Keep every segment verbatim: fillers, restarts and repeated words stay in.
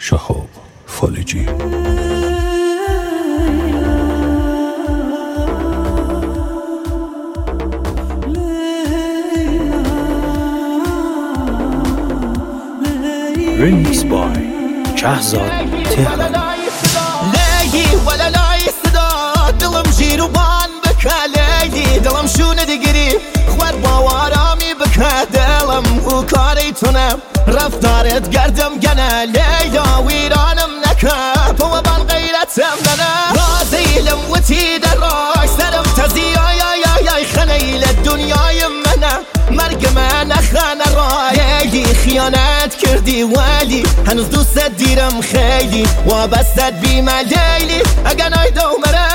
شهاب فالجی. Remix by Shahzad Tehran. ليلي ولا لا يصدى دلم جيروبان بكا ليلي دلم شو ندقري خوار باوارامي بكا دلم وكاري تنم رفتارت قردم قنا ليلة ويرانم نكاب وبان غيرتم لنا رازي لموتي دراك سرم تزي يا يا يا خليل الدنيا يمنا مرقم نخان رايلي خيانات كردي والي هنوز دوست ديرم خيلي وبستد بيما ليلي اقناي دومرا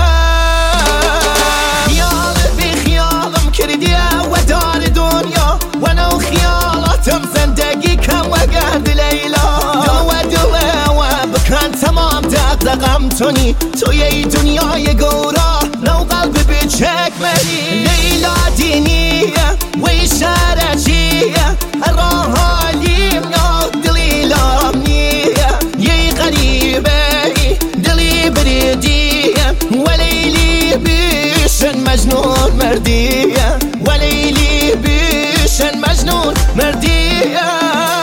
خيال بخيالم كردي ودار دنيا وانا وخيالاتم زندگي كم وقرد ليلى دو دو وبكان تمام دقدقم توني توي دنياي قورا لو قلبي بتشك ملي ليلى دينية ويشارجية الراهالي منو دلي لامنية يي غريبة دلي بريدية وليلي بيشن مجنون مردية وليلي بيشن مجنون مردية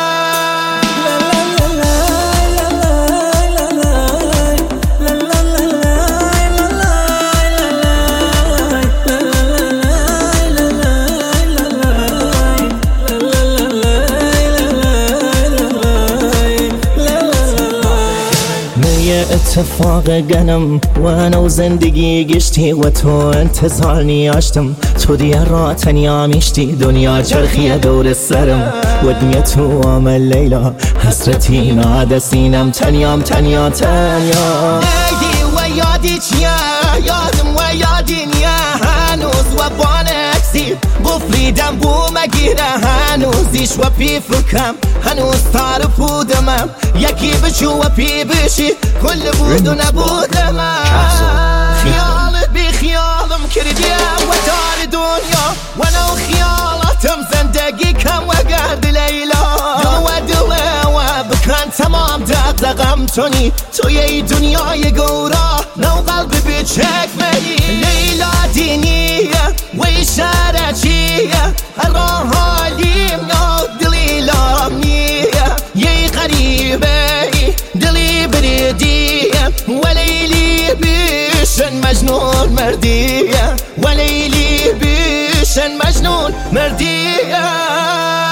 اتفاق قنم وانا وزندگی گشتی و تو انتظار نیاشتم تو دیگه را تنیا میشتی دنیا چرخی دور سرم و دنیا تو عمل لیلا حسرتی ناده سینم تنیام تنیا تنیا لیلی و یادی چیا یادم و یادی نیا هنوز و بانکسی بفریدم بو مگیره هنوزیش و پی فکم هنوز تار پودمم یکی بشو و پی بشی كل بود و نبودم خيالت بخيالم كردي ودار دنيا وانا وخيالاتم زندگي كم وقرد ليلى دو دو وبكان تمام دقدقم توني توي دنياي قورا لو قلبي بتشك ملي ليلى دينية ويشارجية الراهالي منو دلي لامنية يي غريبة دلي بريدية وليلي بيشن مجنون مردية وليلي بيشن مجنون مردية